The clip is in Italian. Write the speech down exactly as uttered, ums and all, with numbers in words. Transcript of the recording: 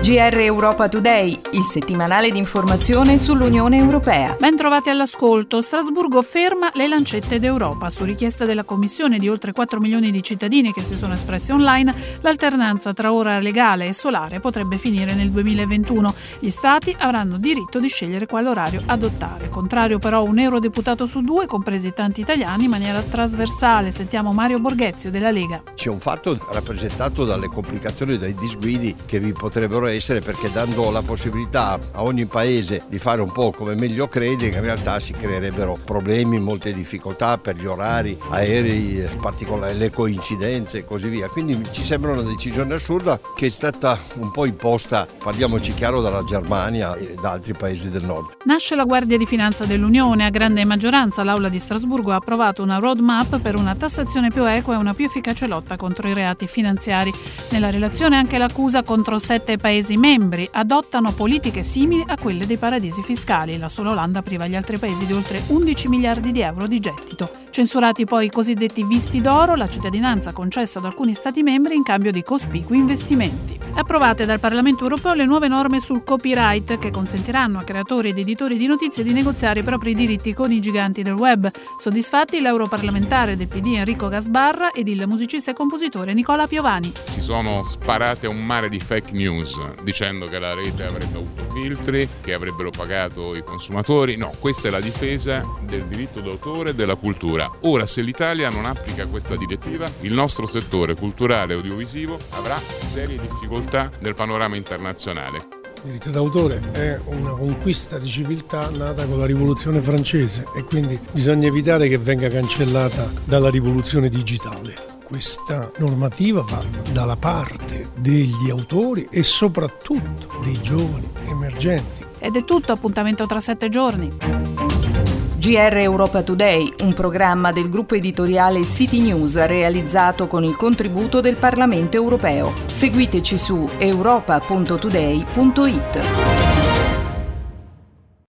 G R Europa Today, il settimanale di informazione sull'Unione Europea. Ben trovati all'ascolto. Strasburgo ferma le lancette d'Europa. Su richiesta della Commissione di oltre quattro milioni di cittadini che si sono espressi online, l'alternanza tra ora legale e solare potrebbe finire nel duemilaventuno. Gli Stati avranno diritto di scegliere quale orario adottare. Contrario però un eurodeputato su due, compresi tanti italiani, in maniera trasversale. Sentiamo Mario Borghezio della Lega. C'è un fatto rappresentato dalle complicazioni, dai disguidi che vi potrebbero essere, perché dando la possibilità a ogni paese di fare un po' come meglio crede, in realtà si creerebbero problemi, molte difficoltà per gli orari, aerei, particolari, le coincidenze e così via. Quindi ci sembra una decisione assurda che è stata un po' imposta, parliamoci chiaro, dalla Germania e da altri paesi del nord. Nasce la Guardia di Finanza dell'Unione. A grande maggioranza l'Aula di Strasburgo ha approvato una roadmap per una tassazione più equa e una più efficace lotta contro i reati finanziari. Nella relazione anche l'accusa contro sette paesi membri adottano politiche simili a quelle dei paradisi fiscali. La sola Olanda priva gli altri paesi di oltre undici miliardi di euro di gettito. Censurati poi i cosiddetti visti d'oro, la cittadinanza concessa ad alcuni Stati membri in cambio di cospicui investimenti. Approvate dal Parlamento europeo le nuove norme sul copyright che consentiranno a creatori ed editori di notizie di negoziare i propri diritti con i giganti del web. Soddisfatti l'europarlamentare del P D Enrico Gasbarra ed il musicista e compositore Nicola Piovani. Si sono sparate a un mare di fake news dicendo che la rete avrebbe avuto filtri, che avrebbero pagato i consumatori. No, questa è la difesa del diritto d'autore e della cultura. Ora, se l'Italia non applica questa direttiva, il nostro settore culturale e audiovisivo avrà serie difficoltà nel panorama internazionale. Il diritto d'autore è una conquista di civiltà nata con la rivoluzione francese e quindi bisogna evitare che venga cancellata dalla rivoluzione digitale. Questa normativa va dalla parte degli autori e soprattutto dei giovani emergenti. Ed è tutto, appuntamento tra sette giorni. G R Europa Today, un programma del gruppo editoriale City News realizzato con il contributo del Parlamento europeo. Seguiteci su europa punto today punto it.